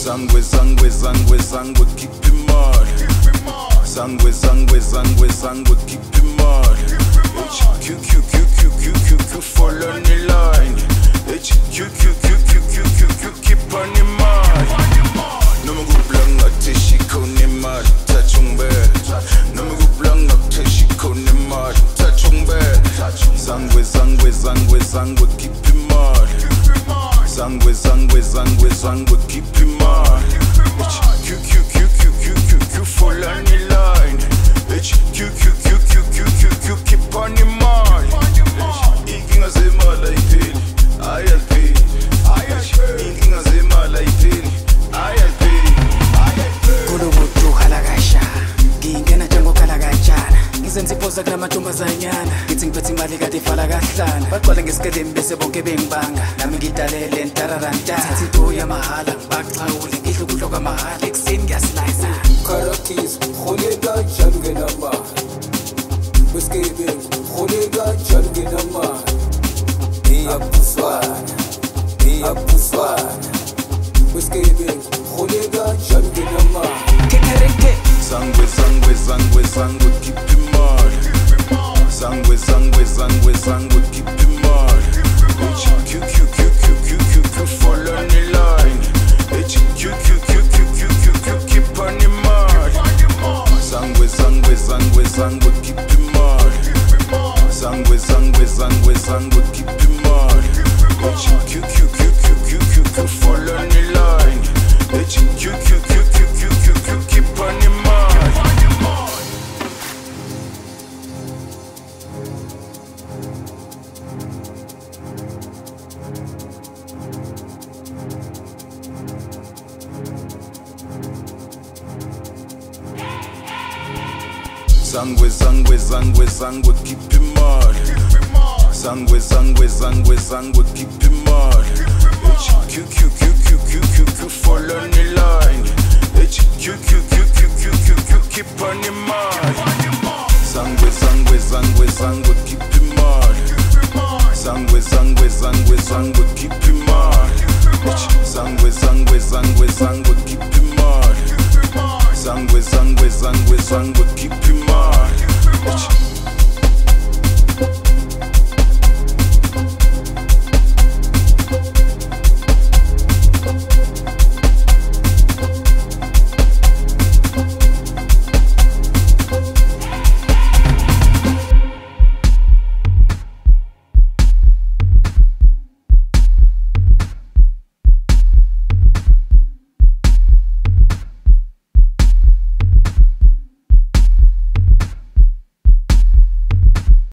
Sangwe keep him mad. Sangwe keep him mad. HQQQQQQ fall on the line. HQQQQQQ keep on the mad. No me go blang at she kone mad. Touchung bed. No me go blang at she kone mad. Touchung bed. Sangwe keep him mad. Sangwe keep him mad. HQQQQQQ fall on the line. HQQQQQQ keep on the mad. Inkinga zemala ipheli, ayapheli. Inkinga zemala ipheli, ayapheli. Kulubutu halakasha, ngingena njengo kalakatshana. Ngizenza iphosa kunamantombazanyana, ngithi ngiphethe imali kade ifala kahlana. Baqale ngesikelebi bese bonke bengibanga, nami ngidalele ntararantara. Thatha into yamahala ngibaxhawule, ngidle ukudla kwamahala ekuseni ngiyaslice. Karakis, kholega jalge namba. Wiskebe, kholega jalge namba. Iyapuswana. Wiskebe, kholega jalge namba. Kekereke. Sangwe keep him mad. Sangwe keep him mad. HQQQQQQ fall on the line. HQQQQQQ keep on the mad. Sangwe keep him mad. Sangwe keep him mad. HQQQQQQ fall on the line. HQQQQQQ keep on the mad. Sangwe keep him mad. Sangwe keep him mad. HQQQQQQ fall on the line. HQQQQQQ keep on the mad. Sangwe keep him mad. Sangwe keep him mad. Sangwe